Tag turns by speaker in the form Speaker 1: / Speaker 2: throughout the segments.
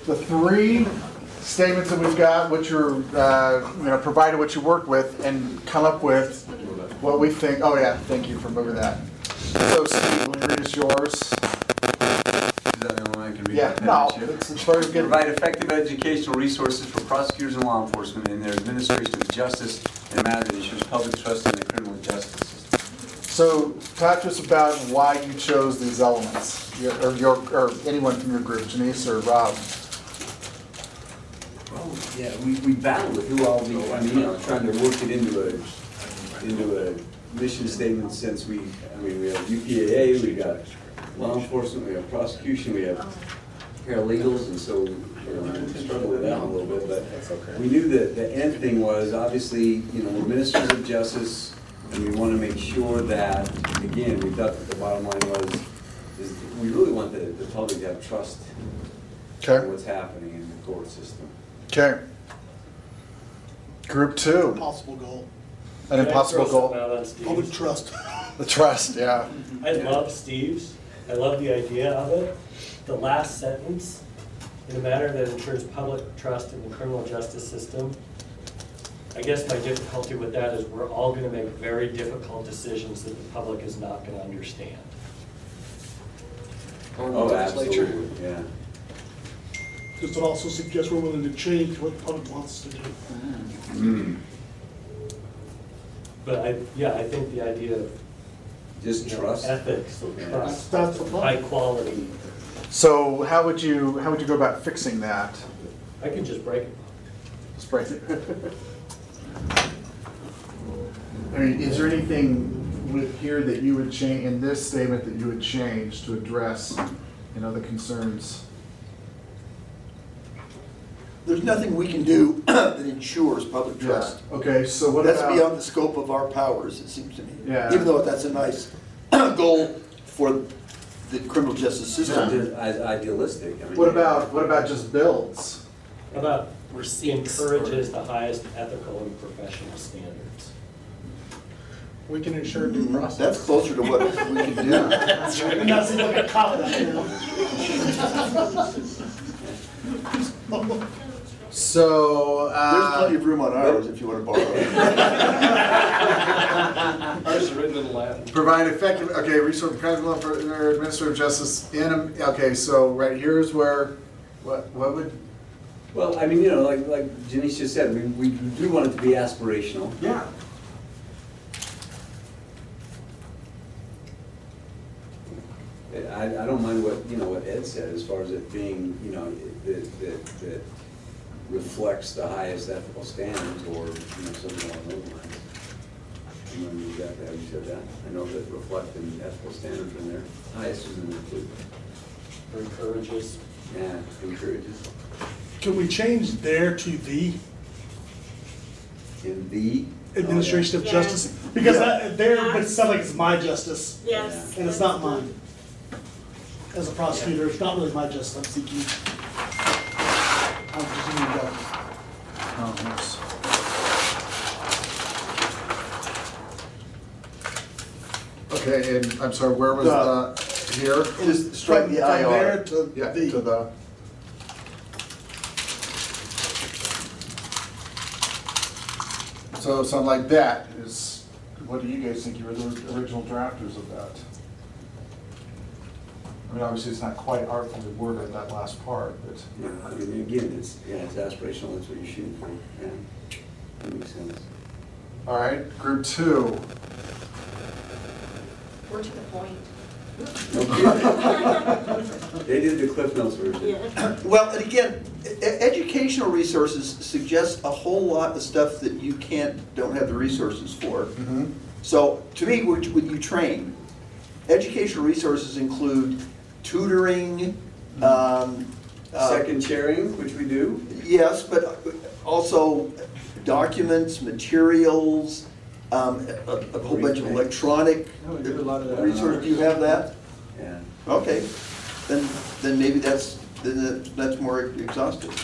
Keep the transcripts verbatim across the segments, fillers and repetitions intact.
Speaker 1: the three statements that we've got, what you're, uh, you know, provided what you worked with, and come up with what we think. Oh yeah, thank you for moving that. So Steve, will you read us yours?
Speaker 2: Is that the only one I can read?
Speaker 1: Yeah, no, it's, it's very good.
Speaker 2: Provide effective educational resources for prosecutors and law enforcement in their administration of justice in a manner that ensures public trust in the criminal justice system.
Speaker 1: So talk to us about why you chose these elements, your, or your, or anyone from your group, Janice or Rob.
Speaker 2: Well, yeah, we, we battled with who all the, I mean, you know, trying to work it into a, into a mission statement since we, I mean, we have U P A A, we got law enforcement, we have prosecution, we have paralegals, and so, you know, we struggled with that a little bit, but we knew that the end thing was, obviously, you know, we're ministers of justice, and we want to make sure that, again, we thought that the bottom line was, is we really want the, the public to have trust
Speaker 1: Okay.
Speaker 2: in what's happening in the court system.
Speaker 1: Okay. Group two,
Speaker 3: Impossible goal.
Speaker 1: an impossible goal.
Speaker 3: Public trust.
Speaker 1: The trust, yeah.
Speaker 4: I love Steve's. I love the idea of it. The last sentence, in a manner that ensures public trust in the criminal justice system. I guess my difficulty with that is we're all going to make very difficult decisions that the public is not going to understand.
Speaker 2: Oh, absolutely, yeah.
Speaker 3: Because it also suggests we're willing to change what the public wants to do.
Speaker 2: Mm.
Speaker 4: But I, yeah, I think the idea of
Speaker 2: Just
Speaker 4: you know,
Speaker 2: trust.
Speaker 4: ethics,
Speaker 2: Yeah.
Speaker 3: That's,
Speaker 4: trust,
Speaker 3: that's the
Speaker 4: high
Speaker 3: point.
Speaker 4: quality.
Speaker 1: So how would you, how would you go about fixing that?
Speaker 4: I can just break it.
Speaker 1: Let's break it. I mean, is there anything with here that you would change, in this statement that you would change to address, you know, the concerns?
Speaker 5: There's nothing we can do that ensures public trust.
Speaker 1: Yeah. Okay, so what
Speaker 5: That's
Speaker 1: about?
Speaker 5: beyond the scope of our powers, it seems to me.
Speaker 1: Yeah.
Speaker 5: Even though that's a nice goal for the criminal justice system.
Speaker 2: Just as idealistic. I mean,
Speaker 1: What about, what about just builds?
Speaker 4: How about encourages the highest ethical and professional standards?
Speaker 3: We can ensure due process.
Speaker 5: That's closer to what we can do.
Speaker 3: And that seems like a cop out, you know?
Speaker 1: So,
Speaker 5: There's plenty
Speaker 1: uh,
Speaker 5: of room on ours if you want to borrow it.
Speaker 6: Ours is written in Latin.
Speaker 1: provide effective, okay, resource credible for administrative justice in, a- okay, so right here's where, what, what would?
Speaker 2: Well, I mean, you know, like, like Janice just said, we, we do want it to be aspirational.
Speaker 1: Yeah.
Speaker 2: I, I don't mind what, you know, what Ed said as far as it being, you know, that, that, that reflects the highest ethical standards or, you know, something along those lines. I don't know exactly how you said that. I know that reflecting ethical standards in there. Highest is in there too.
Speaker 4: Or encourages?
Speaker 2: Yeah, encourages.
Speaker 3: Can we change there to the
Speaker 2: In the.
Speaker 3: administration of
Speaker 7: Yeah.
Speaker 3: justice? Because
Speaker 5: Yeah.
Speaker 3: that, there, but it sounds like it's my justice,
Speaker 7: Yes.
Speaker 3: and it's not mine. As a prosecutor, it's not really my justice I'm seeking. I'm just in the government.
Speaker 1: Oh, yes. Okay, and I'm sorry, where was
Speaker 5: The-
Speaker 1: the, here?
Speaker 5: Just strike
Speaker 3: From
Speaker 5: the
Speaker 3: from
Speaker 5: I
Speaker 3: there
Speaker 5: R.
Speaker 3: to
Speaker 1: Yeah,
Speaker 3: the.
Speaker 1: to the. So something like that is, what do you guys think? You were the original drafters of that. I mean, obviously, it's not quite artfully worded, that last part, but.
Speaker 2: Yeah, I mean, again, it's, yeah, it's aspirational, that's what you're shooting for, yeah. That makes sense.
Speaker 1: All right, group two.
Speaker 7: We're to the point.
Speaker 2: No kidding. They did the Cliff Notes version.
Speaker 7: Yeah.
Speaker 5: Well, and again, e- educational resources suggest a whole lot of stuff that you can't, don't have the resources for.
Speaker 1: Mm-hmm.
Speaker 5: So, to me, would would you train? Educational resources include tutoring, um, uh,
Speaker 2: Second sharing, which we do.
Speaker 5: yes, but also documents, materials, um, a, a whole bunch of electronic
Speaker 2: No, we do a lot of that.
Speaker 5: resources. Do you have that?
Speaker 2: Yeah.
Speaker 5: Okay, then, then maybe that's, then that- that's more exhaustive.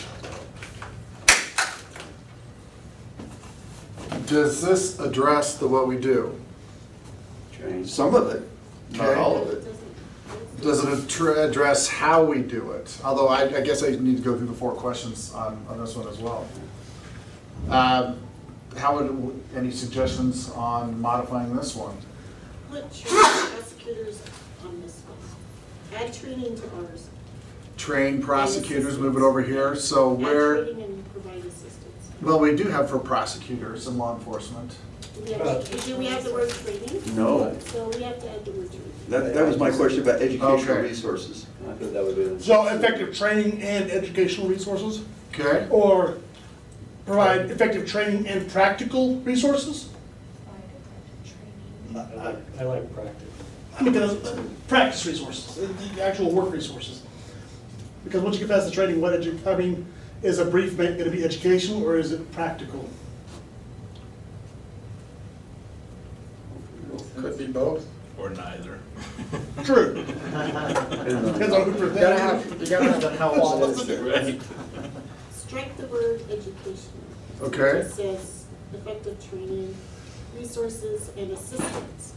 Speaker 1: Does this address the what we do?
Speaker 2: Train.
Speaker 5: Some of it, not
Speaker 1: Okay.
Speaker 5: all of it.
Speaker 1: Does it attr- address how we do it? Although I, I guess I need to go through the four questions on, on this one as well. Um, How would, any suggestions on modifying this one?
Speaker 7: Put training prosecutors on this one. Add training to ours.
Speaker 1: Train prosecutors, move it over here, so
Speaker 7: Add
Speaker 1: where,
Speaker 7: training and provide assistance.
Speaker 1: well, we do have for prosecutors and law enforcement.
Speaker 7: Do we have, do we have the word training?
Speaker 5: No.
Speaker 7: So we have to add the word training.
Speaker 5: That, that was my question about educational
Speaker 1: Okay.
Speaker 5: resources.
Speaker 2: I thought that would be.
Speaker 3: So effective training and educational resources,
Speaker 1: Okay?
Speaker 3: or provide effective training and practical resources?
Speaker 4: I like, I like practice.
Speaker 3: I mean, because, uh, practice resources, uh, the actual work resources. Because once you get past the training, what edu, I mean, is a brief going to be educational or is it practical?
Speaker 8: Could be both.
Speaker 6: Or neither.
Speaker 3: True. Depends on who
Speaker 8: You gotta have, you gotta have the help.
Speaker 6: Right.
Speaker 7: Strike the word education.
Speaker 1: Okay.
Speaker 7: It just says effective training, resources, and assistance.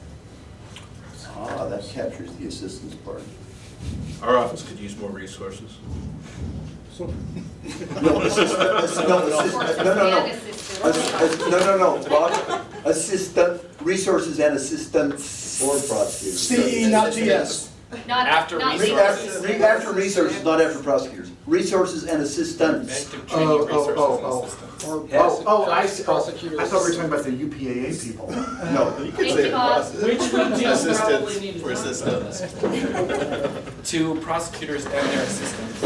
Speaker 5: Ah, that captures the assistance part.
Speaker 6: Our office could use more resources.
Speaker 3: So,
Speaker 5: No, assist, assist, no, assist, no, no, no. Ass- ass- No, no, no, Bob, assistant, resources and assistance.
Speaker 2: Or prosecutors.
Speaker 3: C E, not T S.
Speaker 9: Not,
Speaker 8: After
Speaker 9: not
Speaker 5: Read
Speaker 8: resources.
Speaker 5: after, read after resources, not after prosecutors. Resources and assistants.
Speaker 8: Active
Speaker 1: Oh,
Speaker 8: training,
Speaker 1: oh,
Speaker 8: resources,
Speaker 1: oh,
Speaker 8: and
Speaker 1: oh.
Speaker 8: assistance.
Speaker 1: Oh,
Speaker 5: Yes.
Speaker 1: oh, I see, oh,
Speaker 8: Prosecutors.
Speaker 1: I thought we were talking about the U P A A people.
Speaker 5: No.
Speaker 9: Thank you, Bob.
Speaker 8: Which we do probably
Speaker 6: Assistants
Speaker 8: need
Speaker 6: for assistants.
Speaker 8: to prosecutors and their assistants.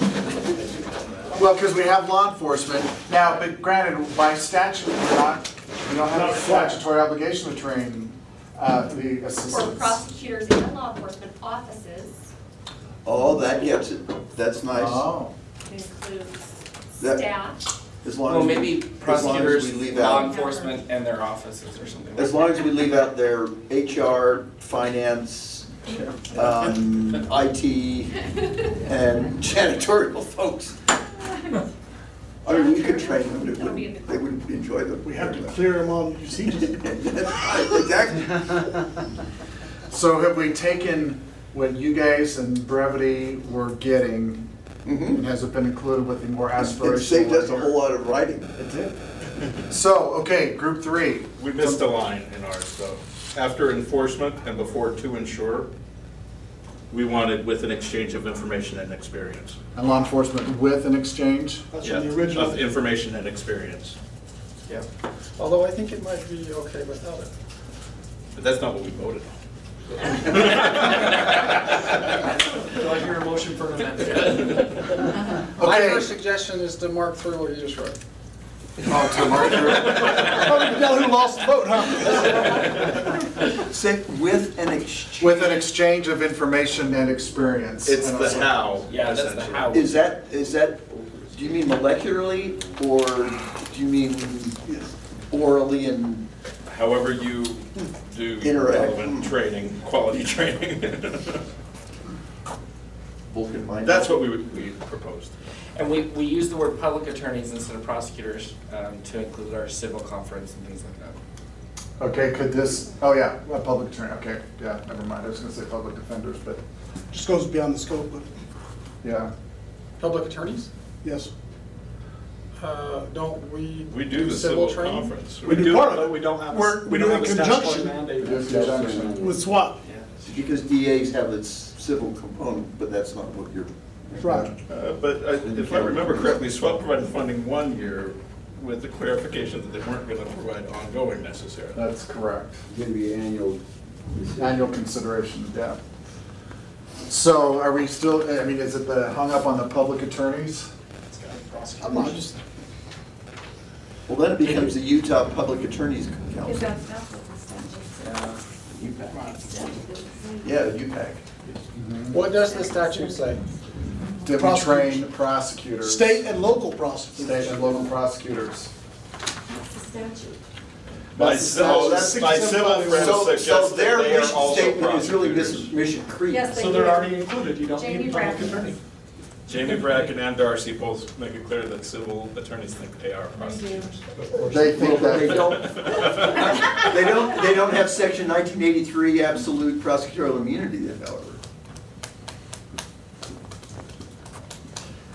Speaker 1: Well, because we have law enforcement now, but granted, by statute, we're not, we don't have a statutory obligation to train uh, the
Speaker 9: For
Speaker 1: assistants.
Speaker 9: prosecutors and law enforcement offices,
Speaker 5: Oh, that gets it. That's nice.
Speaker 1: Oh,
Speaker 9: includes
Speaker 5: That-
Speaker 9: staff.
Speaker 5: As long
Speaker 8: Well,
Speaker 5: as,
Speaker 8: maybe
Speaker 5: we- as long as
Speaker 8: prosecutors,
Speaker 5: we leave
Speaker 8: law
Speaker 5: out,
Speaker 8: enforcement, and their offices or something.
Speaker 5: as long as we leave out their H R, finance, um, I T, and janitorial folks. I mean, we could train them, but it
Speaker 9: That'll be in the-
Speaker 5: wouldn't, they wouldn't enjoy them.
Speaker 3: We have to clear them on procedures.
Speaker 5: Exactly.
Speaker 1: so have we taken what you guys and Brevity were getting, and
Speaker 5: Mhm.
Speaker 1: has it been included with the more
Speaker 5: It
Speaker 1: aspirational?
Speaker 5: saved us a
Speaker 1: one
Speaker 5: whole
Speaker 1: here?
Speaker 5: lot of writing.
Speaker 1: It did. So, okay, group three.
Speaker 6: We missed a line in ours, though. After enforcement and before to ensure, we wanted with an exchange of information and experience.
Speaker 1: And law enforcement with an exchange?
Speaker 3: That's
Speaker 6: Yeah,
Speaker 3: from the original.
Speaker 6: of information and experience.
Speaker 8: Yeah. Although I think it might be okay without it.
Speaker 6: But that's not what we voted on.
Speaker 8: Do I hear a motion for an amendment? My
Speaker 1: Okay.
Speaker 8: first suggestion is to mark through what you just wrote.
Speaker 1: Oh, to mark through.
Speaker 3: Oh, we can tell who lost the vote, huh?
Speaker 5: Say, with an exchange.
Speaker 1: With an exchange of information and experience.
Speaker 6: It's
Speaker 1: And
Speaker 6: the
Speaker 1: also-
Speaker 6: how,
Speaker 8: Yeah, that's the
Speaker 6: essentially.
Speaker 8: how.
Speaker 5: Is that, is that, do you mean molecularly, or do you mean orally and,
Speaker 6: However you do
Speaker 5: Interact.
Speaker 6: relevant training, quality training.
Speaker 5: Vulcan mind?
Speaker 6: That's what we would, we proposed.
Speaker 8: And we, we use the word public attorneys instead of prosecutors um, to include our civil conference and things like that.
Speaker 1: Okay, could this, oh yeah, a public attorney, okay, yeah, never mind, I was gonna say public defenders, but,
Speaker 3: Just goes beyond the scope, but
Speaker 1: yeah.
Speaker 10: Public attorneys?
Speaker 3: yes.
Speaker 10: Uh, Don't we?
Speaker 6: We do the civil conference.
Speaker 3: We do part of
Speaker 10: But
Speaker 3: it.
Speaker 10: we don't have,
Speaker 3: We're-
Speaker 10: a-
Speaker 3: we
Speaker 10: we
Speaker 3: do
Speaker 10: don't
Speaker 3: it
Speaker 10: have
Speaker 3: in
Speaker 10: a statutory
Speaker 3: conjunction.
Speaker 10: mandate.
Speaker 1: Just conjunction.
Speaker 3: With SWAT.
Speaker 5: Because D As have its civil component, but that's not what you're.
Speaker 3: Right.
Speaker 6: Uh, But I- if I remember correctly, SWAT provided funding one year with the clarification that they weren't going to provide ongoing necessarily.
Speaker 1: That's correct.
Speaker 2: Gonna be annual.
Speaker 1: Annual consideration, yeah. So are we still, I mean, is it the, hung up on the public attorneys?
Speaker 3: I'm not just,
Speaker 5: Well, then it becomes the Utah Public Attorneys
Speaker 9: Is
Speaker 5: Council.
Speaker 9: that, that's what the statute says.
Speaker 5: Yeah, U PAC.
Speaker 10: What does the statute say?
Speaker 1: Did we train prosecutors?
Speaker 3: state and local prosecutors.
Speaker 1: State and local prosecutors.
Speaker 9: That's the statute.
Speaker 6: My
Speaker 1: That's-
Speaker 6: civil,
Speaker 3: that's
Speaker 6: my civil friends
Speaker 5: So, so
Speaker 6: suggest
Speaker 5: their
Speaker 6: that they are
Speaker 5: mission
Speaker 6: also
Speaker 5: statement is really
Speaker 6: prosecutors.
Speaker 5: Mission, Mission Creek.
Speaker 9: Yes, they
Speaker 10: So they're
Speaker 9: do.
Speaker 10: already included, you don't
Speaker 9: Jamie
Speaker 10: need a public
Speaker 9: Bracken.
Speaker 10: attorney.
Speaker 6: Jamie Bracken and Darcy both make it clear that civil attorneys think they are prosecutors.
Speaker 1: They think
Speaker 5: Well, they
Speaker 1: that,
Speaker 5: don't, they don't, they don't have section nineteen eighty-three absolute prosecutorial immunity then, however.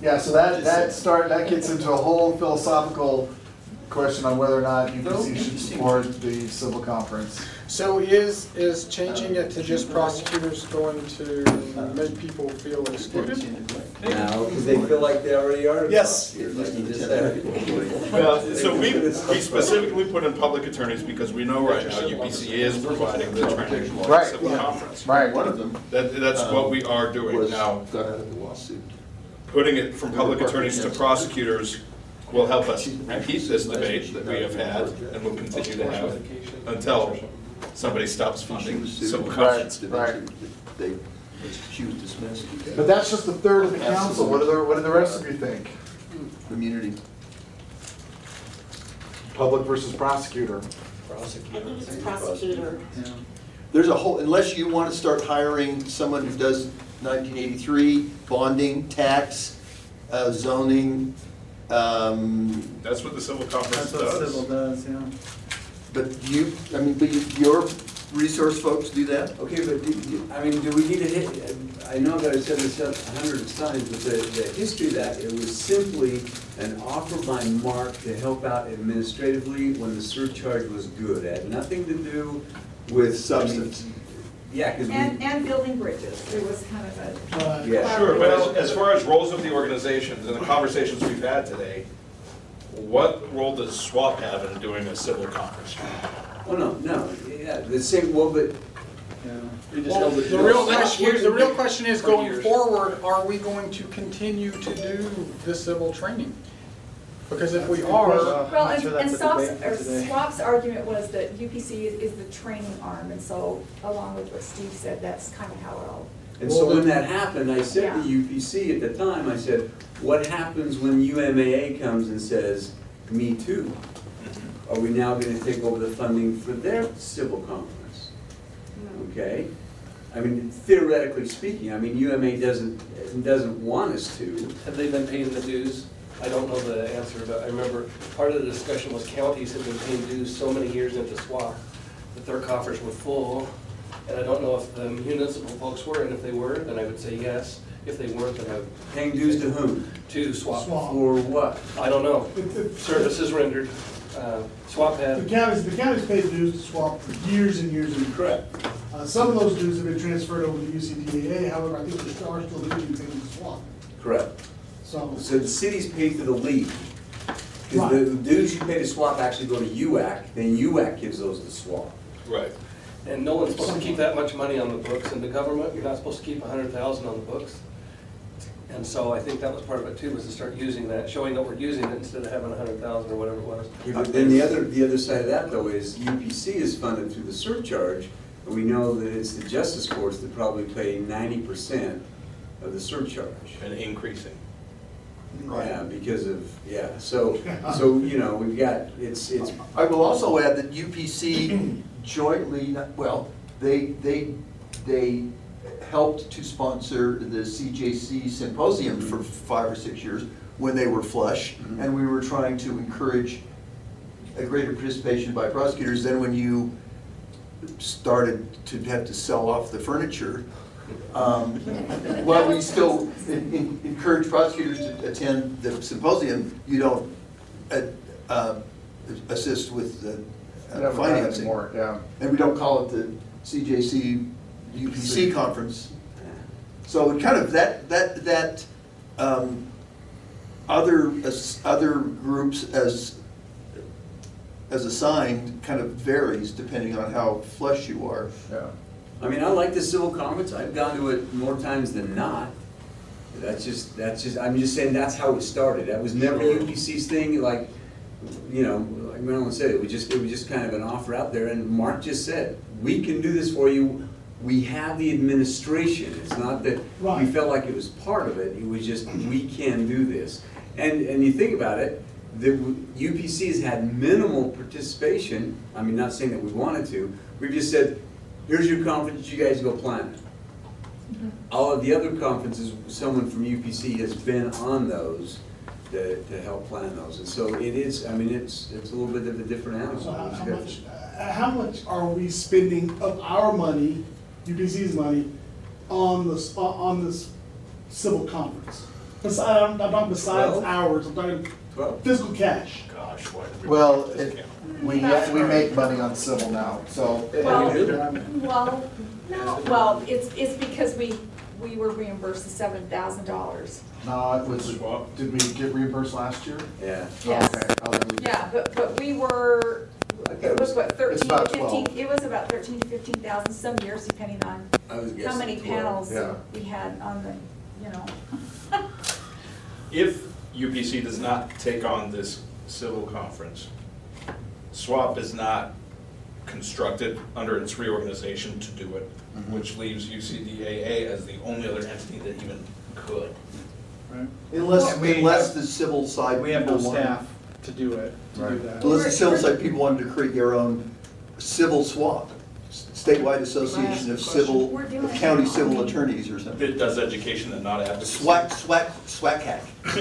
Speaker 1: Yeah, so that,
Speaker 5: Just
Speaker 1: that
Speaker 5: saying.
Speaker 1: start, that gets into a whole philosophical question on whether or not U P C should support the civil conference.
Speaker 10: So is, is changing it to just prosecutors going to make people feel excluded?
Speaker 2: Now, because they feel like they already are.
Speaker 3: Yes.
Speaker 2: Like you just said.
Speaker 6: Well, so we, we specifically put in public attorneys because we know right now U P C is providing the training for the
Speaker 1: Right.
Speaker 6: civil conference.
Speaker 1: Right.
Speaker 5: One of them
Speaker 6: That, that's what we are doing
Speaker 5: was
Speaker 6: now.
Speaker 5: got out of the lawsuit.
Speaker 6: Putting it from public attorneys to prosecutors will help us repeat this debate that we have had and will continue to have until somebody stops
Speaker 5: She
Speaker 6: funding
Speaker 5: was sued.
Speaker 6: civil conference.
Speaker 1: Right.
Speaker 5: They, she was dismissed.
Speaker 1: But that's just a third of the council. What do the, what do the rest of you think?
Speaker 5: Immunity.
Speaker 1: Public versus prosecutor.
Speaker 7: I think
Speaker 4: Prosecutor.
Speaker 7: it's prosecutor.
Speaker 5: There's a whole, unless you want to start hiring someone who does nineteen eighty-three, bonding, tax, uh, zoning, um,
Speaker 6: That's what the civil conference
Speaker 9: That's what civil
Speaker 6: does.
Speaker 9: does, yeah.
Speaker 5: but you, I mean, but you- your resource folks do that?
Speaker 2: Okay, but do, do- I mean, do we need to hit, I know that I said this a hundred times, but the, the history of that, it was simply an offer by Mark to help out administratively when the surcharge was good. It had nothing to do with
Speaker 5: Substance.
Speaker 2: Yeah, because
Speaker 11: And,
Speaker 2: we,
Speaker 11: and building bridges, there was kind of a.
Speaker 3: Uh,
Speaker 2: yeah.
Speaker 6: Sure, but as, as far as roles of the organizations and the conversations we've had today, what role does SWAP have in doing a civil conference?
Speaker 2: Oh, no, no, yeah, the same, well, but,
Speaker 10: Well, the real question, the real question is, going forward, are we going to continue to do this civil training? Because if we are,
Speaker 11: Well,
Speaker 9: I'm
Speaker 11: and,
Speaker 9: sure
Speaker 11: and
Speaker 9: that's a
Speaker 11: SWAP's,
Speaker 9: debate for
Speaker 11: or
Speaker 9: today.
Speaker 11: SWAP's argument was that U P C is, is the training arm, and so, along with what Steve said, that's kind of how it all.
Speaker 2: and so when that happened, I said to
Speaker 11: Yeah.
Speaker 2: U P C at the time, I said, what happens when U M A A comes and says, me too? Are we now gonna take over the funding for their civil conference? Okay? I mean, theoretically speaking, I mean, U M A doesn't, doesn't want us to.
Speaker 12: Have they been paying the dues? I don't know the answer, but I remember part of the discussion was counties have been paying dues so many years into SWAP that their coffers were full. And I don't know if the municipal folks were, and if they were, then I would say yes. If they weren't, then I would.
Speaker 2: Paying dues to whom?
Speaker 12: To SWAP.
Speaker 3: SWAP.
Speaker 2: For what?
Speaker 12: I don't know.
Speaker 3: It- it-
Speaker 12: Services rendered. Uh, SWAP
Speaker 3: The
Speaker 12: had,
Speaker 3: counties, the counties paid dues to SWAP for years and years and years.
Speaker 12: correct.
Speaker 3: Uh, some of those dues have been transferred over to U C D A A, however, I think they still are still being paid to SWAP.
Speaker 2: Correct.
Speaker 3: So,
Speaker 2: So the cities pay for the league. Because the
Speaker 3: Right.
Speaker 2: dues you pay to SWAP actually go to U A C, then U A C gives those to SWAP.
Speaker 6: Right.
Speaker 12: And no one's supposed to keep that much money on the books in the government. You're not supposed to keep a hundred thousand on the books. And so I think that was part of it too, was to start using that, showing that we're using it instead of having a hundred thousand or whatever it was.
Speaker 2: But then the other, the other side of that though is U P C is funded through the surcharge, and we know that it's the justice courts that probably pay ninety percent of the surcharge.
Speaker 6: And increasing.
Speaker 2: Yeah, because of, yeah, so, so, you know, we've got, it's, it's,
Speaker 5: I will also add that U P C jointly, well, they, they, they helped to sponsor the C J C symposium for five or six years when they were flush, and we were trying to encourage a greater participation by prosecutors. Then when you started to have to sell off the furniture, um, while we still en- en- encourage prosecutors to attend the symposium, you don't uh, uh, assist with the
Speaker 1: I
Speaker 5: uh,
Speaker 1: haven't done it
Speaker 5: financing.
Speaker 1: anymore, yeah.
Speaker 5: And we don't call it the C J C U P C conference. So it kind of, that, that, that, um, other, as, other groups as, as assigned kind of varies depending on how flush you are.
Speaker 1: Yeah.
Speaker 2: I mean, I like the civil conference, I've gone to it more times than not. That's just, that's just, I'm just saying that's how it started, that was never U P C's thing, like, you know, like Marilyn said, it was just, it was just kind of an offer out there, and Mark just said, we can do this for you, we have the administration, it's not that we
Speaker 3: Right.
Speaker 2: felt like it was part of it, it was just, we can do this. And, and you think about it, the U P C has had minimal participation, I mean, not saying that we wanted to, we've just said, here's your conference, you guys go plan it. All of the other conferences, someone from U P C has been on those to, to help plan those. And so it is, I mean, it's, it's a little bit of a different animal.
Speaker 3: so how,
Speaker 2: It's
Speaker 3: how
Speaker 2: different.
Speaker 3: much, uh, how much are we spending of our money, U P C's money, on this, on this civil conference? Besides, I'm I'm talking besides
Speaker 2: Twelve?
Speaker 3: hours, I'm talking
Speaker 2: Twelve.
Speaker 3: physical cash.
Speaker 6: Gosh, why did we?
Speaker 1: Well,
Speaker 6: write this
Speaker 1: it,
Speaker 6: down?
Speaker 1: we, we make money on civil now, so.
Speaker 11: Well, well, no, well, it's, it's because we, we were reimbursed the seven thousand dollars.
Speaker 1: No, it was, did we get reimbursed last year?
Speaker 2: Yeah.
Speaker 11: Yes.
Speaker 1: Okay, I'll leave it.
Speaker 11: Yeah, but, but we were, it was what, thirteen to
Speaker 1: about
Speaker 11: fifteen,
Speaker 1: twelve.
Speaker 11: it was about thirteen to fifteen thousand some years, depending on
Speaker 2: I was
Speaker 11: how
Speaker 2: guessing
Speaker 11: many
Speaker 2: twelve.
Speaker 11: panels
Speaker 1: Yeah.
Speaker 11: we had on the, you know.
Speaker 6: If U P C does not take on this civil conference, SWAP is not constructed under its reorganization to do it, which leaves U C D A A as the only other entity that even could.
Speaker 5: Unless,
Speaker 10: And we
Speaker 5: unless
Speaker 10: have-
Speaker 5: the civil side.
Speaker 10: We have no
Speaker 5: people want-
Speaker 10: staff to do it, to do
Speaker 1: Right.
Speaker 10: that.
Speaker 5: Unless the civil side people wanted to create their own civil SWAP, statewide association of civil,
Speaker 11: We're doing
Speaker 5: of
Speaker 11: it
Speaker 5: county
Speaker 11: now.
Speaker 5: civil attorneys or something.
Speaker 6: It does education and not advocacy.
Speaker 5: SWAC, SWAC, SWAC hack.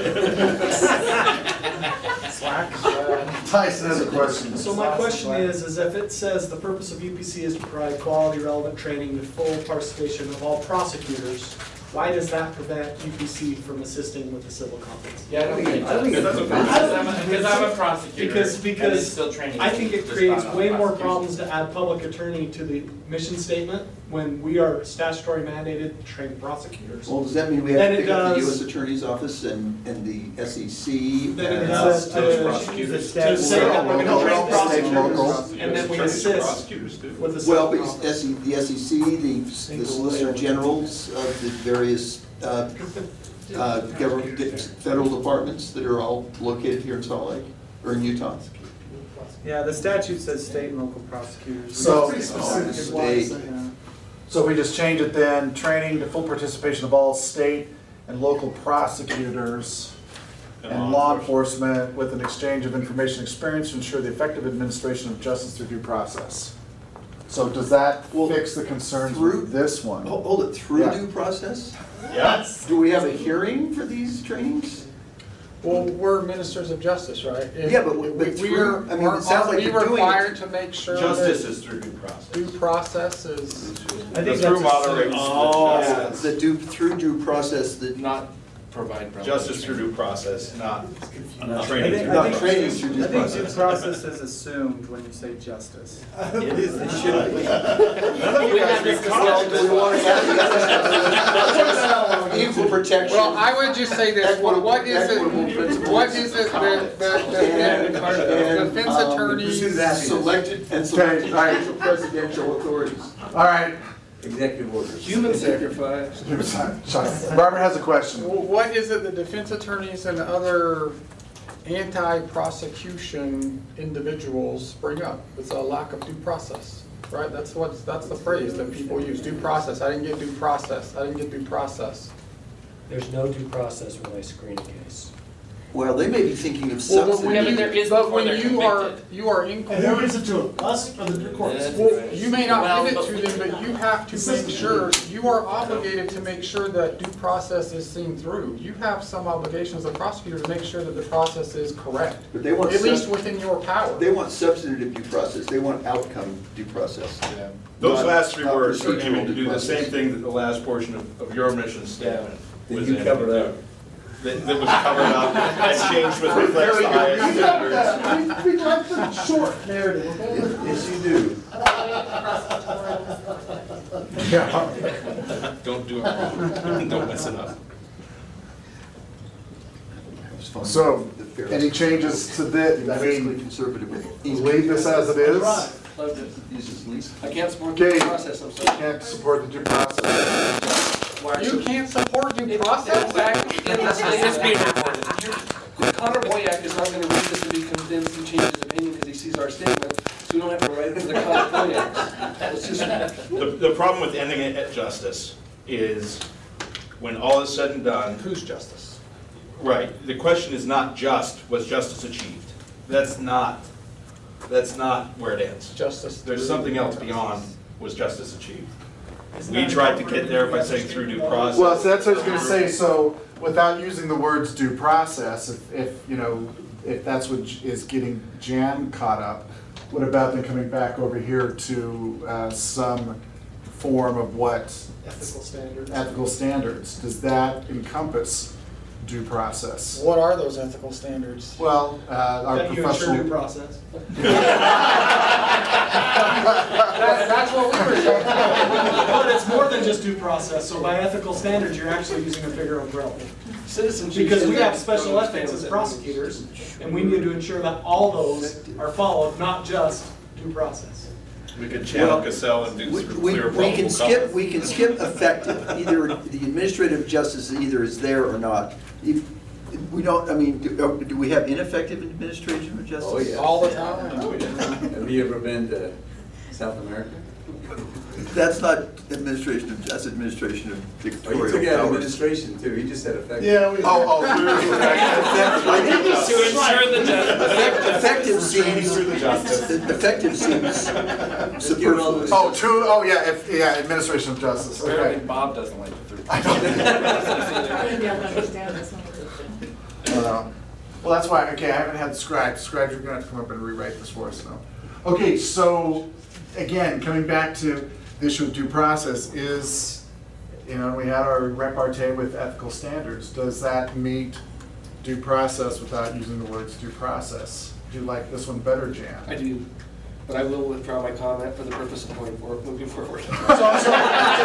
Speaker 1: Tyson has a question.
Speaker 13: So my question is, is if it says the purpose of U P C is to provide quality, relevant training to full participation of all prosecutors, why does that prevent U P C from assisting with the civil conference?
Speaker 8: Yeah, I don't think it
Speaker 2: I don't think it
Speaker 8: does.
Speaker 2: does.
Speaker 8: Because I'm a- because I'm a prosecutor.
Speaker 13: Because,
Speaker 8: and it's
Speaker 13: because
Speaker 8: still training.
Speaker 13: I think it
Speaker 8: Just
Speaker 13: creates
Speaker 8: not on
Speaker 13: way more
Speaker 8: prosecution.
Speaker 13: problems to add public attorney to the mission statement when we are statutory mandated to train prosecutors.
Speaker 5: Well, does that mean we have
Speaker 13: Then
Speaker 5: to
Speaker 13: it
Speaker 5: pick up the U
Speaker 13: does-
Speaker 5: S Attorney's Office and, and the S E C?
Speaker 13: Then it
Speaker 5: and-
Speaker 13: does
Speaker 6: those
Speaker 13: to,
Speaker 6: prosecutors.
Speaker 13: to say that we're gonna train
Speaker 1: Local, state, local.
Speaker 13: prosecutors, and then we assist
Speaker 6: Prosecutors do.
Speaker 13: with the civil
Speaker 5: Well, but
Speaker 13: conference.
Speaker 5: S E the S E C, the the Solicitor Generals of the various uh, uh, government, federal departments that are all located here in Salt Lake, or in Utah.
Speaker 10: Yeah, the statute says state and local prosecutors.
Speaker 1: So-
Speaker 3: Pretty specific is why I say.
Speaker 10: Yeah.
Speaker 1: So we just change it then, training to full participation of all state and local prosecutors and law enforcement with an exchange of information and experience to ensure the effective administration of justice through due process. So does that
Speaker 5: Well,
Speaker 1: fix the concerns
Speaker 5: through-
Speaker 1: with this one?
Speaker 5: Ho- Hold it, through
Speaker 1: Yeah.
Speaker 5: due process?
Speaker 6: Yes.
Speaker 5: Do we have a hearing for these trainings?
Speaker 10: Well, we're ministers of justice, right? If-
Speaker 5: Yeah, but-
Speaker 10: if
Speaker 5: but
Speaker 10: we
Speaker 5: through-
Speaker 10: are-
Speaker 5: I mean, it sounds
Speaker 10: aren't
Speaker 5: like
Speaker 10: we
Speaker 5: you're doing it-
Speaker 10: required to make sure
Speaker 6: Justice
Speaker 10: that
Speaker 6: is through due process.
Speaker 10: due process is,
Speaker 13: I think
Speaker 6: Through
Speaker 13: that's
Speaker 6: moderation.
Speaker 5: Oh,
Speaker 6: Justice.
Speaker 5: the due, through due process, that,
Speaker 8: Not provide relevant.
Speaker 6: Justice through due process, not
Speaker 2: Not
Speaker 6: training
Speaker 13: I think-
Speaker 6: through
Speaker 5: not
Speaker 6: due process.
Speaker 5: training through due
Speaker 10: I think due
Speaker 5: process.
Speaker 10: process is assumed when you say justice.
Speaker 2: It is, it should be.
Speaker 8: We had this discussion.
Speaker 5: Do we want to add equal protection?
Speaker 10: Well, I would just say this, what what is
Speaker 5: Equitable
Speaker 10: it,
Speaker 5: principles.
Speaker 10: what is it that, that,
Speaker 5: And,
Speaker 10: that
Speaker 5: and,
Speaker 10: defense
Speaker 5: um,
Speaker 10: attorneys,
Speaker 5: selected, and selected
Speaker 1: all right.
Speaker 5: official presidential authorities.
Speaker 1: All right.
Speaker 2: Executive orders.
Speaker 12: Human sacrifice.
Speaker 1: Sorry. Robert has a question.
Speaker 10: what is it that defense attorneys and other anti-prosecution individuals bring up? It's a lack of due process, right? That's what's, that's the phrase that people use, due process. I didn't get due process, I didn't get due process.
Speaker 4: There's no due process when I screen a case.
Speaker 5: Well, they may be thinking of
Speaker 10: Well, but
Speaker 5: substantive.
Speaker 10: when
Speaker 8: Yeah, but
Speaker 10: you-
Speaker 8: there is
Speaker 10: but
Speaker 8: before
Speaker 10: when
Speaker 8: they're
Speaker 10: you are,
Speaker 8: convicted.
Speaker 10: you are in
Speaker 3: And who
Speaker 10: court,
Speaker 3: gives it to them? Us or the courts?
Speaker 8: Yeah.
Speaker 10: well, you may not
Speaker 8: Well,
Speaker 10: give it
Speaker 8: but-
Speaker 10: to them, but you have to make sure, you are obligated to make sure that due process is seen through. You have some obligation as a prosecutor to make sure that the process is correct,
Speaker 5: But they want
Speaker 10: at least
Speaker 5: sub-
Speaker 10: within your power.
Speaker 5: They want substantive due process, they want outcome due process.
Speaker 6: Those
Speaker 5: Not-
Speaker 6: last three
Speaker 5: not
Speaker 6: words are
Speaker 5: procedural
Speaker 6: aiming to
Speaker 5: due
Speaker 6: do the
Speaker 5: process.
Speaker 6: same thing that the last portion of, of your mission statement
Speaker 2: That
Speaker 6: was
Speaker 2: you
Speaker 6: in.
Speaker 2: covered up.
Speaker 6: That, that was covered up and changed with reflects the highest standards.
Speaker 3: We, we like the short narrative, okay?
Speaker 2: Yes, you do.
Speaker 1: Yeah.
Speaker 6: Don't do it wrong. Don't mess it up.
Speaker 5: It was fun.
Speaker 1: So,
Speaker 5: The fair-
Speaker 1: any changes to this? I
Speaker 5: Fiscally
Speaker 1: mean,
Speaker 5: conservative with.
Speaker 1: leave this as it is?
Speaker 3: Right.
Speaker 12: Loved it.
Speaker 5: Uses least.
Speaker 12: I can't support the
Speaker 1: Okay.
Speaker 12: process, I'm sorry.
Speaker 1: Can't support the due process.
Speaker 10: You can't support due
Speaker 12: It's
Speaker 10: process?
Speaker 12: back in the state. It's being recorded. Connor Boyack is not gonna read this and be convinced and change his opinion because he sees our statement, so we don't have to write it for the Connor Boyacks. It's just,
Speaker 6: The, the problem with ending it at justice is when all is said and done,
Speaker 10: Who's justice?
Speaker 6: right, the question is not just, was justice achieved? That's not, that's not where it ends.
Speaker 10: Justice.
Speaker 6: There's something else beyond, was justice achieved? We tried to get there by saying through due process.
Speaker 1: Well, so that's what I was gonna say, so without using the words due process, if, if, you know, if that's what is getting Jan caught up, what about then coming back over here to uh, some form of what?
Speaker 13: Ethical standards.
Speaker 1: Ethical standards, does that encompass due process.
Speaker 10: What are those ethical standards?
Speaker 1: Well, uh, our
Speaker 13: That you ensure due
Speaker 1: professional.
Speaker 13: process.
Speaker 10: That's, that's what we were saying.
Speaker 13: But it's more than just due process, so by ethical standards, you're actually using a bigger umbrella.
Speaker 12: Citizenship.
Speaker 13: Because we
Speaker 12: is-
Speaker 13: have special ethics as prosecutors, and we need to ensure that all those are followed, not just due process.
Speaker 6: We could channel
Speaker 5: Well,
Speaker 6: Cassell and do
Speaker 5: We,
Speaker 6: some
Speaker 5: we,
Speaker 6: clear
Speaker 5: we can
Speaker 6: probable
Speaker 5: skip,
Speaker 6: cause.
Speaker 5: we can skip effective, either the administrative justice either is there or not. If, we don't, I mean, do, do we have ineffective administration of justice?
Speaker 2: Oh, yeah.
Speaker 10: All the time.
Speaker 2: Have you ever been to South America?
Speaker 5: That's not administration of, that's administration of
Speaker 2: Oh, you
Speaker 5: dictatorial
Speaker 2: took out
Speaker 5: powers.
Speaker 2: administration too, he just said effective.
Speaker 13: Yeah, we.
Speaker 1: Oh, oh, through effective.
Speaker 8: To ensure the justice.
Speaker 5: Effective seems,
Speaker 6: Through the justice.
Speaker 5: effective seems superfluous.
Speaker 1: Oh, true, oh, yeah, if, yeah, administration of justice,
Speaker 8: Apparently
Speaker 1: okay.
Speaker 8: Bob doesn't like the three.
Speaker 1: I don't.
Speaker 11: I'm gonna be able to understand this one.
Speaker 1: Uh, Well, that's why, okay, I haven't had scribes. Scribes, you're gonna have to come up and rewrite this for us now. Okay, so, again, coming back to the issue of due process is, you know, we had our repartee with ethical standards. Does that meet due process without using the words due process? Do you like this one better, Jan?
Speaker 12: I do, but I will withdraw my comment for the purpose of going forward, moving forward.
Speaker 3: So, so, so,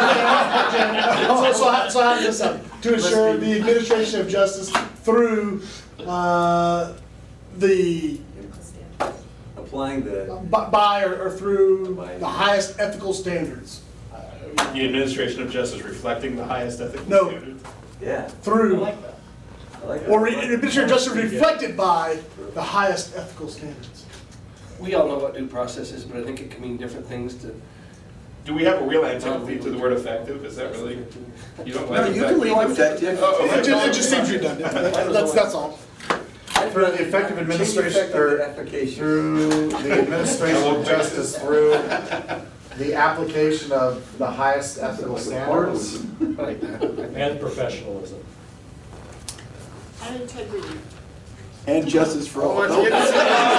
Speaker 3: so how, so how does this happen? To ensure the administration of justice through, uh, the,
Speaker 2: Applying the,
Speaker 3: by- by or, or through the highest ethical standards.
Speaker 6: The administration of justice reflecting the highest ethical
Speaker 3: No.
Speaker 6: standards.
Speaker 2: yeah,
Speaker 3: Through,
Speaker 2: I like that.
Speaker 3: or re- administration of justice reflected by the highest ethical standards.
Speaker 12: We all know what due process is, but I think it can mean different things to.
Speaker 6: Do we have a real antipathy to the word effective? Is that really? You don't
Speaker 5: No,
Speaker 6: like
Speaker 5: you can leave effective.
Speaker 6: Oh,
Speaker 3: It just, it just seems redundant. That's, that's all.
Speaker 1: Through the effective administration,
Speaker 2: Change effective
Speaker 1: or
Speaker 2: to efficacious.
Speaker 1: through the administration of justice, through the application of the highest ethical standards.
Speaker 4: And professionalism.
Speaker 7: And integrity.
Speaker 5: And justice for all.
Speaker 10: Oh, it's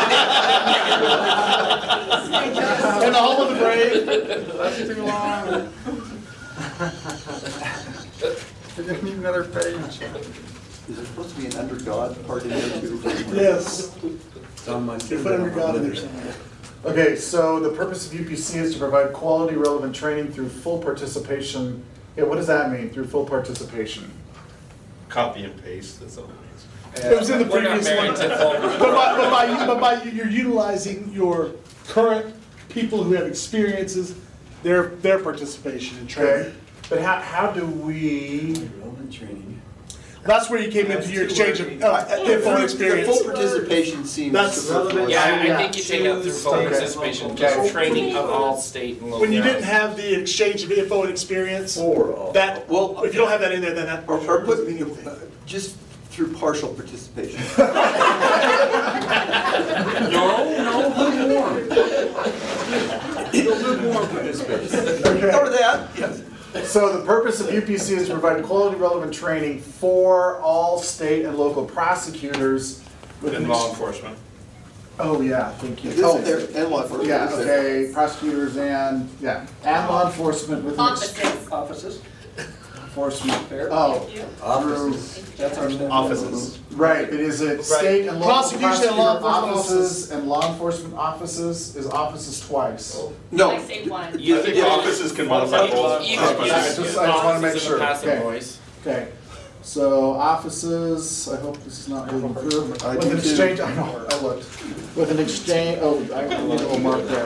Speaker 3: And the home of the brave.
Speaker 10: That's too long. We didn't need another page.
Speaker 5: Is there supposed to be an under God part in there too?
Speaker 3: Yes.
Speaker 2: It's on my.
Speaker 3: They put under God in there somewhere.
Speaker 1: Okay, so the purpose of U P C is to provide quality, relevant training through full participation. Yeah, what does that mean, through full participation?
Speaker 6: Copy and paste, that's all it means.
Speaker 3: It was in the
Speaker 8: We're not
Speaker 3: previous
Speaker 8: married
Speaker 3: one.
Speaker 8: to full.
Speaker 3: But by, but by, but by you're utilizing your current people who have experiences, their, their participation in
Speaker 1: Okay,
Speaker 3: training.
Speaker 1: but how, how do we,
Speaker 2: Relevant training.
Speaker 3: That's where you came into your exchange of, uh, info and
Speaker 5: The
Speaker 3: experience.
Speaker 5: full participation seems
Speaker 3: That's
Speaker 5: superfluous.
Speaker 8: Yeah, I think you take out through full
Speaker 1: Okay.
Speaker 8: participation,
Speaker 1: Okay.
Speaker 8: just training of all state and local.
Speaker 3: When you didn't have the exchange of info and experience,
Speaker 2: Or all.
Speaker 3: that,
Speaker 5: Well,
Speaker 3: if you don't have that in there, then that.
Speaker 5: Or, or put, uh, just through partial participation.
Speaker 2: No, no, lukewarm. Lukewarm participation.
Speaker 5: Or that, yes.
Speaker 1: so the purpose of U P C is to provide quality, relevant training for all state and local prosecutors with
Speaker 6: And
Speaker 1: an
Speaker 6: law
Speaker 1: ex-
Speaker 6: enforcement.
Speaker 1: Oh, yeah, thank you.
Speaker 5: This
Speaker 1: Oh,
Speaker 5: is there, and law enforcement.
Speaker 1: yeah, okay, prosecutors and, yeah, and law enforcement with an ex-
Speaker 7: Offices.
Speaker 12: Offices,
Speaker 1: enforcement.
Speaker 12: Fair.
Speaker 1: Oh,
Speaker 7: Thank you.
Speaker 2: Offices.
Speaker 12: that's our standard.
Speaker 6: Offices.
Speaker 1: right, but is it state and local
Speaker 3: Prosecution and law
Speaker 1: prosecutor
Speaker 3: enforcement
Speaker 1: offices and law enforcement offices? Is offices twice?
Speaker 5: No.
Speaker 7: I say one.
Speaker 8: You
Speaker 6: I think
Speaker 8: could-
Speaker 6: offices can modify both.
Speaker 8: You
Speaker 1: Okay,
Speaker 8: could
Speaker 1: I
Speaker 8: use
Speaker 1: just- I just wanna make
Speaker 8: offices in
Speaker 1: sure.
Speaker 8: the passive
Speaker 1: Okay.
Speaker 8: voice.
Speaker 1: Okay, so offices, I hope this is not moving through.
Speaker 5: I
Speaker 1: With
Speaker 5: do
Speaker 1: an
Speaker 5: too.
Speaker 1: exchange, I know, I looked. With an exchange, oh, I got a little mark there.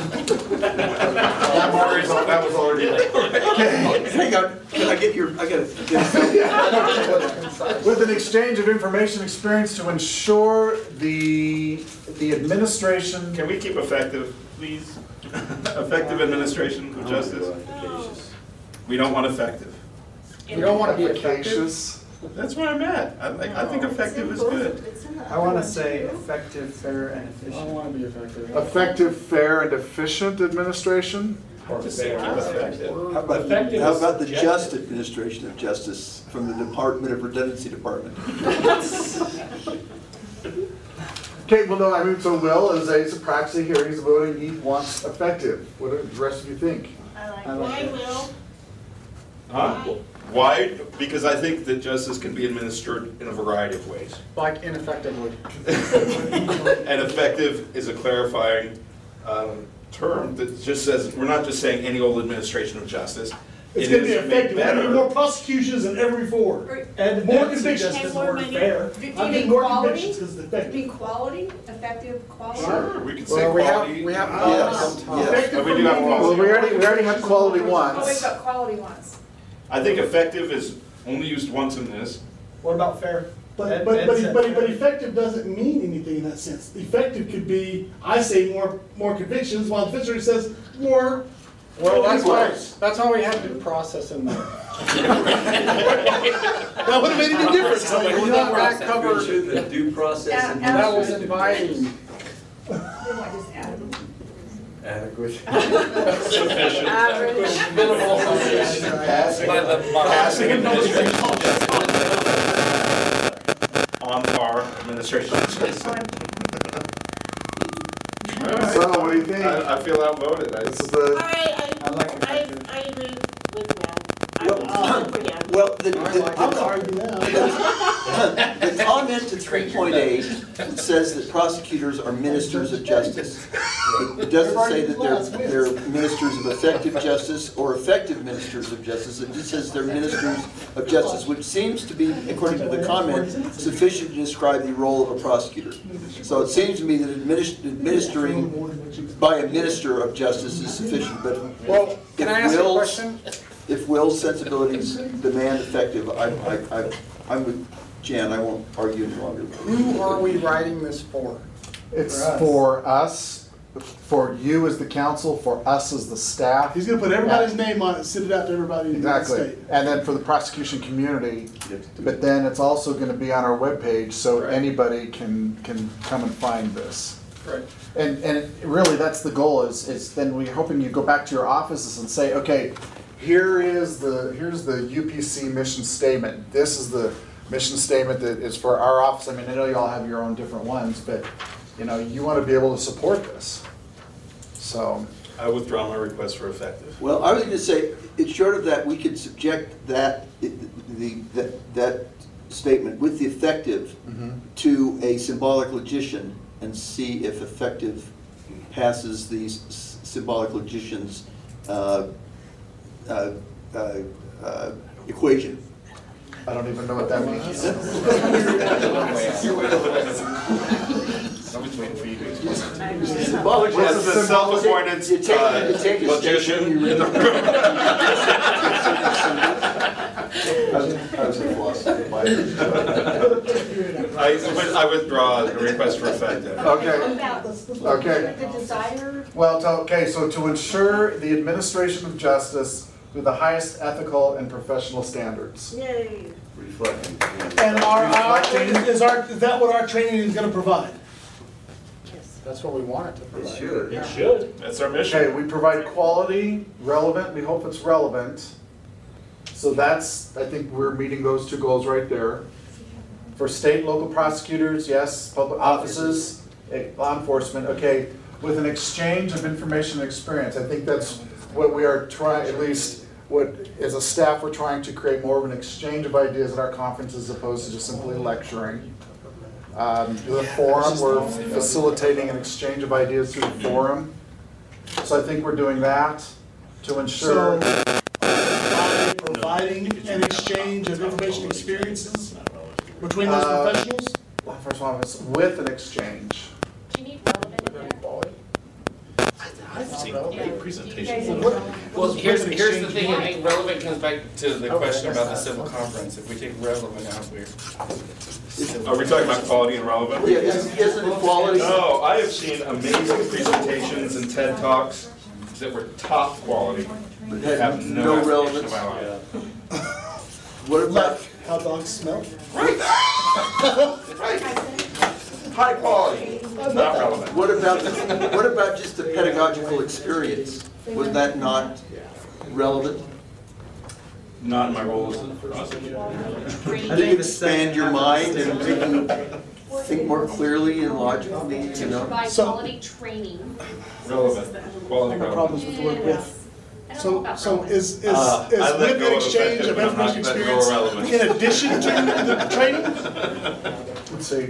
Speaker 1: That mark is, that was already. Okay.
Speaker 5: Hang on, can I get your, I gotta get
Speaker 1: With an exchange of information experience to ensure the, the administration.
Speaker 6: Can we keep effective, please? Effective administration of justice. We don't want effective.
Speaker 10: You don't want to be effective.
Speaker 1: Efficacious.
Speaker 6: That's where I'm at. I like, I think effective is good.
Speaker 13: I want to say effective, fair, and
Speaker 10: I
Speaker 13: efficient.
Speaker 10: want to be effective.
Speaker 1: Effective, fair, and efficient administration?
Speaker 6: Just say keep effective.
Speaker 5: How about,
Speaker 4: Effective
Speaker 5: how
Speaker 4: is
Speaker 5: about the
Speaker 4: subjective.
Speaker 5: just administration of justice from the Department of Redundancy Department?
Speaker 1: Okay, well, no, I mean, so Will, as a, he's a proxy here, he's voting, he wants effective. What do the rest of you think?
Speaker 7: I like
Speaker 13: I like
Speaker 7: Why
Speaker 13: it.
Speaker 7: will?
Speaker 6: Huh?
Speaker 7: Why?
Speaker 6: Why? Because I think that justice can be administered in a variety of ways.
Speaker 10: Like ineffectively.
Speaker 6: And effective is a clarifying um, term that just says, we're not just saying any old administration of justice.
Speaker 3: It's
Speaker 6: It
Speaker 3: gonna be
Speaker 6: is made
Speaker 3: effective, I need
Speaker 6: better.
Speaker 3: more prosecutions than ever before.
Speaker 13: And
Speaker 3: More
Speaker 13: more
Speaker 3: convictions.
Speaker 13: convictions
Speaker 7: And
Speaker 13: more
Speaker 7: more money.
Speaker 13: fair.
Speaker 11: Do you
Speaker 3: I'm
Speaker 11: mean
Speaker 3: getting more
Speaker 11: quality?
Speaker 3: convictions because it's
Speaker 11: Do you
Speaker 3: effective.
Speaker 11: mean quality, effective quality?
Speaker 6: Sure, we can say
Speaker 10: Well, we have,
Speaker 6: quality.
Speaker 10: we have.
Speaker 5: Yes, yes.
Speaker 3: Effective
Speaker 6: And we
Speaker 3: for
Speaker 6: do have
Speaker 3: me.
Speaker 6: quality.
Speaker 1: Well, we already, we already have quality
Speaker 11: Oh, we've
Speaker 1: ones.
Speaker 11: got quality ones.
Speaker 6: I think effective is only used once in this.
Speaker 13: What about fair?
Speaker 3: But,
Speaker 13: Ed-
Speaker 3: but,
Speaker 13: Ed
Speaker 3: but,
Speaker 13: said
Speaker 3: but,
Speaker 13: fair.
Speaker 3: but effective doesn't mean anything in that sense. Effective could be, I say more, more convictions, while the fishery says more.
Speaker 10: Well, that's why,
Speaker 3: Worse.
Speaker 10: that's why we have due process in there.
Speaker 3: That would've made any difference.
Speaker 10: So we want that
Speaker 2: Make
Speaker 10: covered.
Speaker 2: sure that due process and.
Speaker 11: Yeah,
Speaker 10: That was inviting.
Speaker 11: Then what, just add them?
Speaker 2: Adequate.
Speaker 6: Sufficient.
Speaker 11: Average.
Speaker 13: Minimal.
Speaker 6: Passing,
Speaker 8: By the bar.
Speaker 6: passing administration. On par administration.
Speaker 1: So what do you think?
Speaker 6: I, I feel outvoted. I
Speaker 1: This is
Speaker 6: just,
Speaker 1: the,
Speaker 7: I,
Speaker 10: I like
Speaker 7: I, I,
Speaker 10: effective.
Speaker 7: I agree with Matt. I
Speaker 5: Well,
Speaker 7: would vote for him.
Speaker 5: Well, the, the,
Speaker 3: I'm
Speaker 5: the,
Speaker 3: arguing now.
Speaker 5: the comment to three point eight says that prosecutors are ministers of justice. It doesn't say that they're, they're ministers of effective justice or effective ministers of justice. It just says they're ministers of justice, which seems to be, according to the comment, sufficient to describe the role of a prosecutor. So it seems to me that adminis- administering by a minister of justice is sufficient, but
Speaker 10: Well, can I ask a
Speaker 5: Will's-
Speaker 10: question?
Speaker 5: if Will's sensibilities demand effective, I, I, I, I'm with Jan, I won't argue any longer.
Speaker 10: Who are we writing this for?
Speaker 1: it's
Speaker 13: For us.
Speaker 1: for us, for you as the council, for us as the staff.
Speaker 3: He's gonna put everybody's name on it, send it out to everybody in the
Speaker 1: Exactly,
Speaker 3: state.
Speaker 1: and then for the prosecution community, but then it's also gonna be on our webpage, so
Speaker 10: Right.
Speaker 1: anybody can, can come and find this.
Speaker 10: Right.
Speaker 1: And, and really, that's the goal, is, is then we're hoping you go back to your offices and say, okay, here is the, here's the U P C mission statement. This is the mission statement that is for our office. I mean, I know you all have your own different ones, but, you know, you wanna be able to support this. So,
Speaker 6: I withdraw my request for effective.
Speaker 5: Well, I was gonna say, it's short of that, we could subject that, the, that, that statement with the effective to a symbolic logician and see if effective passes these s- symbolic logician's uh, uh, uh, uh, equation.
Speaker 1: I don't even know what that means.
Speaker 8: I was waiting for you to explain.
Speaker 5: Symbolic
Speaker 1: What's
Speaker 6: As
Speaker 1: the
Speaker 6: the self-appointed
Speaker 5: You take-
Speaker 6: uh,
Speaker 5: you take a
Speaker 6: logician in the room.
Speaker 5: I was I was a philosopher.
Speaker 6: I, I withdraw the request for effective.
Speaker 1: Okay,
Speaker 11: About
Speaker 1: okay.
Speaker 11: the desire,
Speaker 1: Well, to, okay, so to ensure the administration of justice with the highest ethical and professional standards.
Speaker 7: Yay.
Speaker 2: Reflecting.
Speaker 3: And our, our,
Speaker 1: Reflecting-
Speaker 3: is our, is that what our training is gonna provide?
Speaker 10: That's what we want it to
Speaker 2: It
Speaker 10: provide.
Speaker 2: should.
Speaker 4: It should.
Speaker 6: That's our
Speaker 1: Okay,
Speaker 6: mission.
Speaker 1: we provide quality, relevant, we hope it's relevant. So that's, I think we're meeting those two goals right there. For state, local prosecutors, yes, public offices, eh, law enforcement, okay, with an exchange of information and experience. I think that's what we are trying, at least, what, as a staff, we're trying to create more of an exchange of ideas at our conferences as opposed to just simply lecturing. Um, the forum, we're facilitating an exchange of ideas through the forum. So I think we're doing that to ensure.
Speaker 3: So, by providing an exchange of information and experiences between those
Speaker 1: Uh,
Speaker 3: professionals?
Speaker 1: Law enforcement office with an exchange.
Speaker 9: Do you need relevant in there?
Speaker 6: I've seen great presentations.
Speaker 8: Well, here's, here's the thing, I think relevant comes back to the question about the civil conference. If we take relevant out, we're.
Speaker 6: Are we talking about quality and relevant?
Speaker 5: Yeah, isn't isn't quality?
Speaker 6: No, I have seen amazing presentations and TED Talks that were top quality.
Speaker 5: Had
Speaker 6: Have no
Speaker 5: no
Speaker 6: application
Speaker 5: relevance.
Speaker 6: to my life.
Speaker 5: What about,
Speaker 3: Like how dogs smell?
Speaker 6: Right. Right. High quality, not relevant.
Speaker 5: what about, what about just the pedagogical experience? Was that not relevant?
Speaker 6: Not in my role as a prosecutor.
Speaker 5: Did you expand your mind and make you think more clearly and logically, you know?
Speaker 9: Provide
Speaker 3: So-
Speaker 9: quality training
Speaker 6: Relevant, quality
Speaker 3: My
Speaker 6: relevant.
Speaker 3: problems with the word with.
Speaker 11: know
Speaker 3: So,
Speaker 11: about
Speaker 3: so
Speaker 11: Rowan.
Speaker 3: is, is,
Speaker 6: Uh,
Speaker 3: is
Speaker 6: I let
Speaker 3: live
Speaker 6: go
Speaker 3: in
Speaker 6: of
Speaker 3: exchange
Speaker 6: effective,
Speaker 3: of
Speaker 6: but I'm not
Speaker 3: information
Speaker 6: letting go of
Speaker 3: experience
Speaker 6: relevance.
Speaker 3: in addition to the training?
Speaker 1: Would say